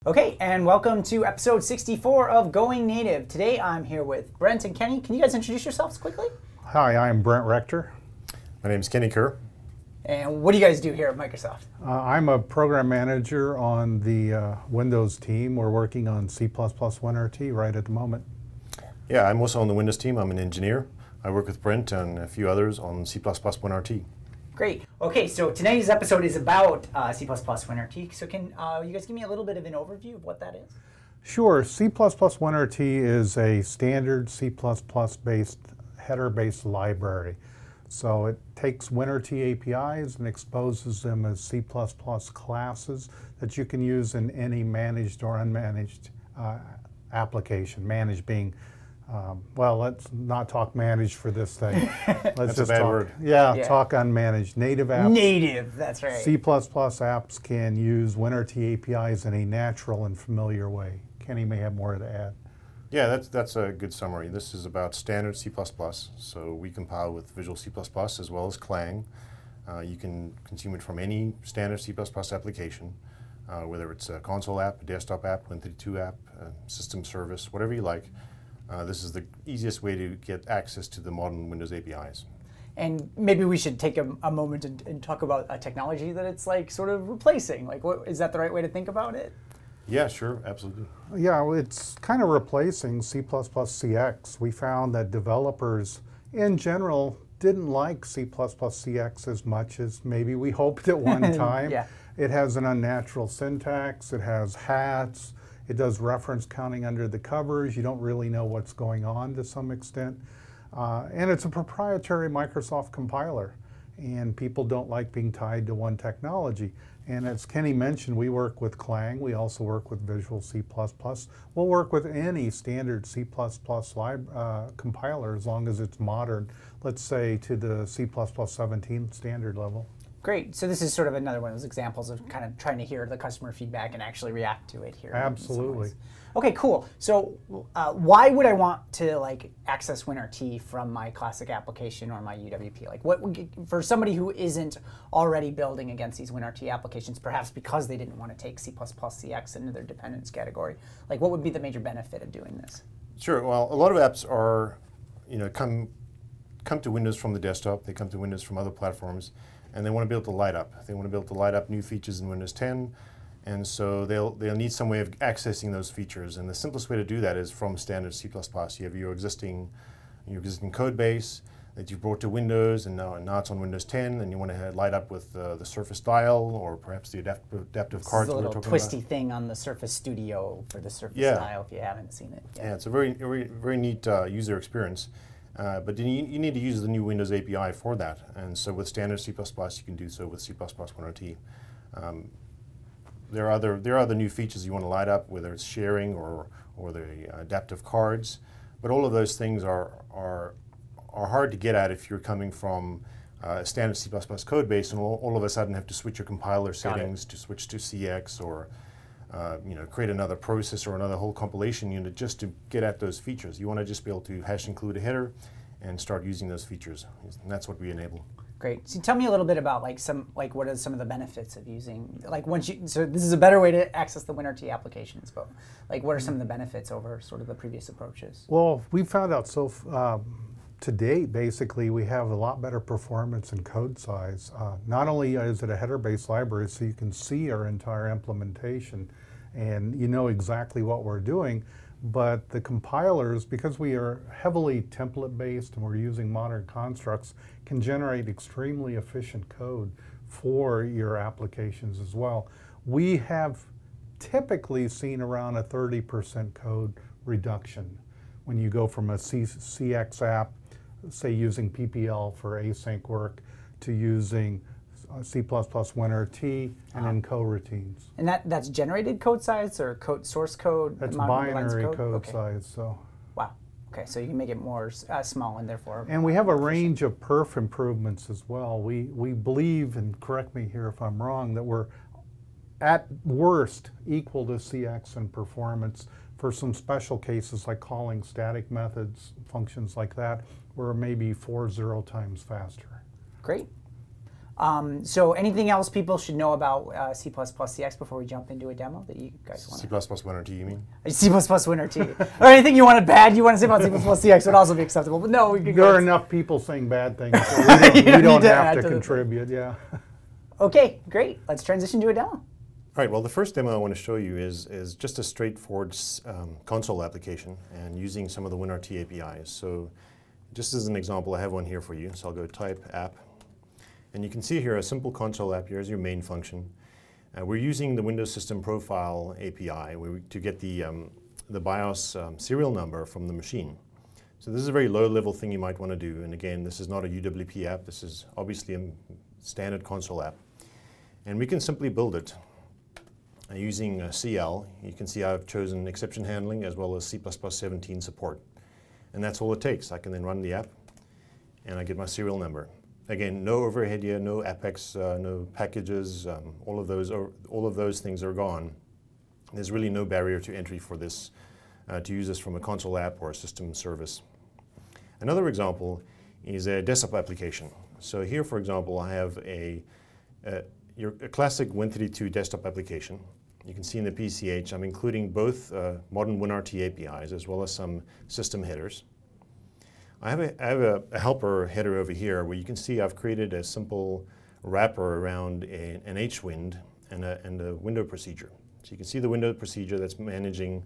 Okay, and welcome to episode 64 of Going Native. Today I'm here with Brent and Kenny. Can you guys introduce yourselves quickly? Hi, I'm Brent Rector. My name is Kenny Kerr. And what do you guys do here at Microsoft? I'm a program manager on the Windows team. We're working on C++ WinRT right at the moment. Yeah, I'm also on the Windows team. I'm an engineer. I work with Brent and a few others on C++ WinRT. Great. Okay, so today's episode is about C++ WinRT. So can you guys give me a little bit of an overview of what that is? Sure, C++ WinRT is a standard C++ based header-based library. So it takes WinRT APIs and exposes them as C++ classes that you can use in any managed or unmanaged application. Managed being, well, let's not talk managed for this thing. Let's That's just a bad talk, word. Yeah, talk unmanaged. Native apps. Native, that's right. C++ apps can use WinRT APIs in a natural and familiar way. Kenny may have more to add. Yeah, that's a good summary. This is about standard C++. So we compile with Visual C++ as well as Clang. You can consume it from any standard C++ application, whether it's a console app, a desktop app, Win32 app, a system service, whatever you like. This is the easiest way to get access to the modern Windows APIs. And maybe we should take a moment and talk about a technology that it's like sort of replacing. Like, what is that the right way to think about it? Yeah, sure, absolutely. Yeah, well, it's kind of replacing C++ CX. We found that developers in general didn't like C++ CX as much as maybe we hoped at one time. Yeah. It has an unnatural syntax, it has hats, it does reference counting under the covers. You don't really know what's going on to some extent. And it's a proprietary Microsoft compiler. And people don't like being tied to one technology. And as Kenny mentioned, we work with Clang. We also work with Visual C++. We'll work with any standard C++ compiler as long as it's modern, let's say to the C++ 17 standard level. Great. So this is sort of another one of those examples of kind of trying to hear the customer feedback and actually react to it here. Absolutely. Okay, cool. So why would I want to access WinRT from my classic application or my UWP? Like, what for somebody who isn't already building against these WinRT applications, perhaps because they didn't want to take C++ CX into their dependence category, like what would be the major benefit of doing this? Sure. Well, a lot of apps are, come to Windows from the desktop. They come to Windows from other platforms, and they want to be able to light up. They want to be able to light up new features in Windows 10. And so they'll need some way of accessing those features. And the simplest way to do that is from standard C++. You have your existing code base that you brought to Windows, and now it's on Windows 10, and you want to light up with the Surface Dial or perhaps the adaptive cards that we're talking about. This is a little twisty thing on the Surface Studio for the Surface Dial, if you haven't seen it yet. Yeah, it's a very neat user experience. But you need to use the new Windows API for that. And so with standard C++, you can do so with C++ WinRT. There are other new features you want to light up, whether it's sharing or the adaptive cards. But all of those things are hard to get at if you're coming from a standard C++ code base and all of a sudden have to switch your compiler settings to switch to CX or create another process or another whole compilation unit just to get at those features. You want to just be able to hash include a header and start using those features. And that's what we enable. Great. So tell me a little bit about what are some of the benefits of using so this is a better way to access the WinRT applications, but what are some of the benefits over sort of the previous approaches? Well, we found out to date, basically, we have a lot better performance and code size. Not only is it a header-based library, so you can see our entire implementation and you know exactly what we're doing, but the compilers, because we are heavily template-based and we're using modern constructs, can generate extremely efficient code for your applications as well. We have typically seen around a 30% code reduction when you go from a CX app, say using PPL for async work, to using C++ WinRT and then coroutines. And that's generated code size or source code? That's binary code size. So. Wow. Okay, so you can make it more small and therefore. And we have a range of perf improvements as well. We believe, and correct me here if I'm wrong, that we're at worst equal to CX in performance for some special cases like calling static methods, functions like that, we're maybe 4 0 times faster. Great. So anything else people should know about C++ CX before we jump into a demo that you guys want? C++ WinRT, you mean? C++ WinRT. Or anything you want to bad you want to say about C++ CX would also be acceptable. But no, we could There go. are enough people saying bad things, so we don't need to have add to to the- contribute. Yeah. Okay, great. Let's transition to a demo. All right, well, the first demo I want to show you is just a straightforward console application and using some of the WinRT APIs. So just as an example, I have one here for you. So I'll go type app. And you can see here a simple console app. Here's your main function. We're using the Windows System Profile API to get the BIOS serial number from the machine. So this is a very low-level thing you might want to do. And again, this is not a UWP app. This is obviously a standard console app. And we can simply build it using CL. You can see I've chosen exception handling as well as C++ 17 support. And that's all it takes. I can then run the app and I get my serial number. Again, no overhead here, no Apex, no packages, all of those things are gone. There's really no barrier to entry for this, to use this from a console app or a system service. Another example is a desktop application. So here, for example, I have a classic Win32 desktop application. You can see in the PCH, I'm including both modern WinRT APIs as well as some system headers. I have a helper header over here where you can see I've created a simple wrapper around an HWind and a window procedure. So you can see the window procedure that's managing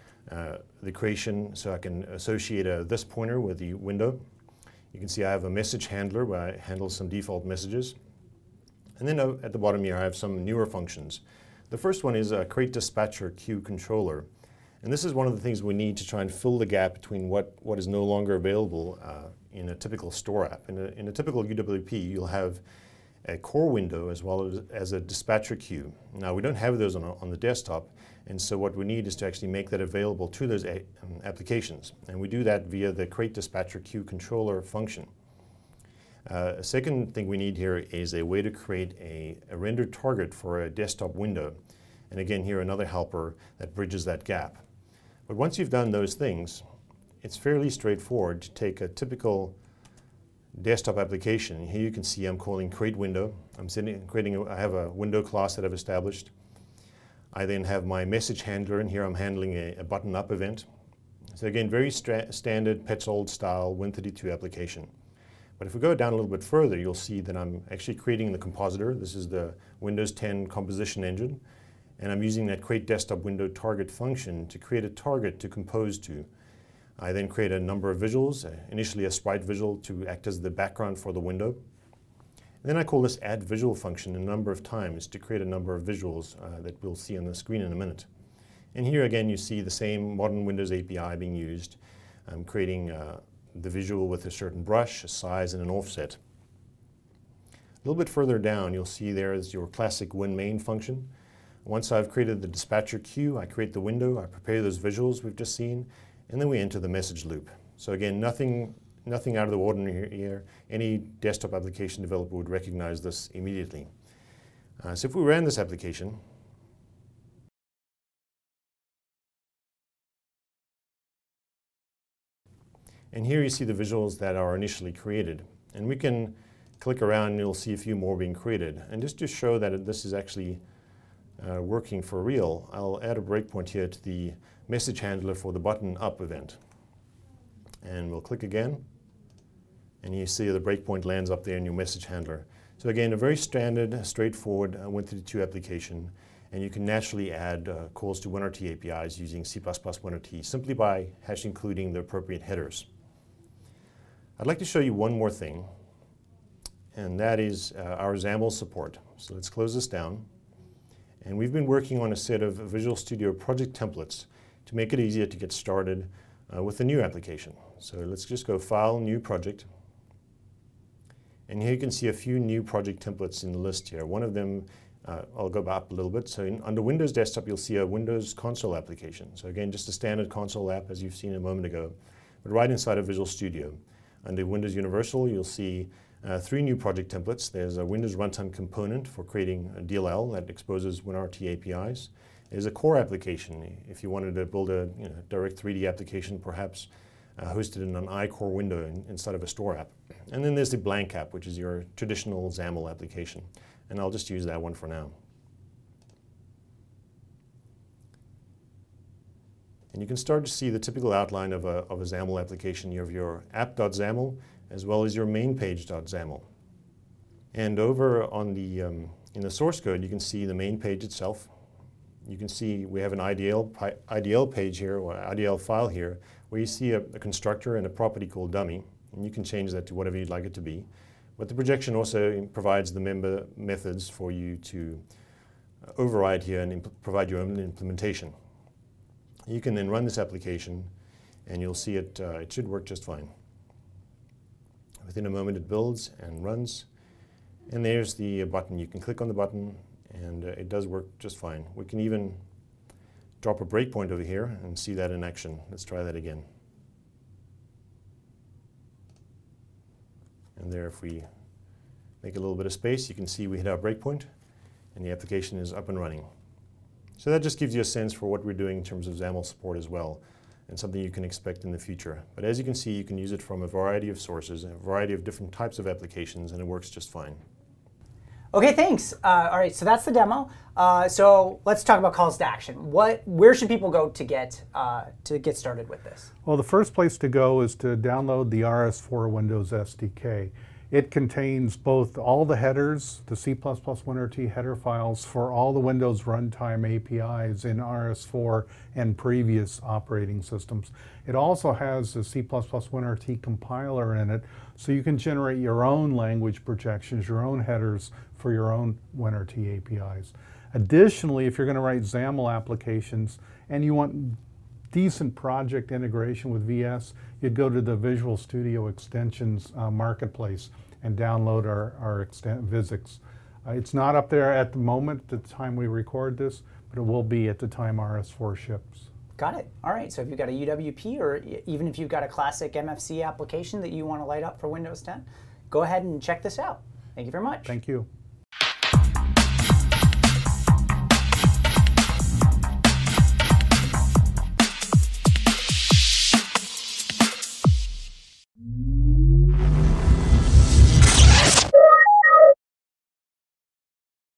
the creation, so I can associate this pointer with the window. You can see I have a message handler where I handle some default messages. And then at the bottom here I have some newer functions. The first one is a create dispatcher queue controller. And this is one of the things we need to try and fill the gap between what is no longer available in a typical store app. In a typical UWP, you'll have a core window as well as a dispatcher queue. Now, we don't have those on the desktop, and so what we need is to actually make that available to those applications. And we do that via the create dispatcher queue controller function. A second thing we need here is a way to create a rendered target for a desktop window. And again, here another helper that bridges that gap. But once you've done those things, it's fairly straightforward to take a typical desktop application. Here you can see I'm calling create window. I have a window class that I've established. I then have my message handler, and here I'm handling a button up event. So again, very standard Petzold style Win32 application. But if we go down a little bit further, you'll see that I'm actually creating the compositor. This is the Windows 10 composition engine. And I'm using that create desktop window target function to create a target to compose to. I then create a number of visuals, initially a sprite visual to act as the background for the window. And then I call this add visual function a number of times to create a number of visuals that we'll see on the screen in a minute. And here again you see the same modern Windows API being used. I'm creating the visual with a certain brush, a size, and an offset. A little bit further down you'll see there is your classic WinMain function. Once I've created the dispatcher queue, I create the window, I prepare those visuals we've just seen, and then we enter the message loop. So again, nothing out of the ordinary here. Any desktop application developer would recognize this immediately. So if we ran this application, and here you see the visuals that are initially created. And we can click around and you'll see a few more being created. And just to show that this is actually working for real, I'll add a breakpoint here to the message handler for the button up event. And we'll click again, and you see the breakpoint lands up there in your message handler. So again, a very standard, straightforward Win32 application, and you can naturally add calls to WinRT APIs using C++ WinRT simply by hash including the appropriate headers. I'd like to show you one more thing, and that is our XAML support. So let's close this down. And we've been working on a set of Visual Studio project templates to make it easier to get started with the new application. So let's just go File, New Project. And here you can see a few new project templates in the list here. One of them, I'll go up a little bit. So under Windows Desktop, you'll see a Windows console application. So again, just a standard console app as you've seen a moment ago, but right inside of Visual Studio. Under Windows Universal, you'll see 3 new project templates. There's a Windows Runtime Component for creating a DLL that exposes WinRT APIs. There's a core application if you wanted to build a direct 3D application perhaps hosted in an iCore window inside of a store app. And then there's the blank app, which is your traditional XAML application. And I'll just use that one for now. And you can start to see the typical outline of a XAML application. You have your app.xaml as well as your main page.xaml. And over on the in the source code, you can see the main page itself. You can see we have an IDL page here, or IDL file here, where you see a constructor and a property called dummy. And you can change that to whatever you'd like it to be. But the projection also provides the member methods for you to override here and provide your own implementation. You can then run this application, and you'll see it should work just fine. Within a moment it builds and runs, and there's the button. You can click on the button, and it does work just fine. We can even drop a breakpoint over here and see that in action. Let's try that again. And there, if we make a little bit of space, you can see we hit our breakpoint, and the application is up and running. So that just gives you a sense for what we're doing in terms of XAML support as well, and something you can expect in the future. But as you can see, you can use it from a variety of sources, a variety of different types of applications, and it works just fine. Okay, thanks. All right, so that's the demo. So let's talk about calls to action. Where should people go to get started with this? Well, the first place to go is to download the RS4 Windows SDK. It contains both all the headers, the C++ WinRT header files for all the Windows runtime APIs in RS4 and previous operating systems. It also has the C++ WinRT compiler in it, so you can generate your own language projections, your own headers for your own WinRT APIs. Additionally, if you're going to write XAML applications and you want decent project integration with VS, you'd go to the Visual Studio Extensions marketplace and download our Vizix. It's not up there at the moment, at the time we record this, but it will be at the time RS4 ships. Got it. All right, so if you've got a UWP, or even if you've got a classic MFC application that you want to light up for Windows 10, go ahead and check this out. Thank you very much. Thank you.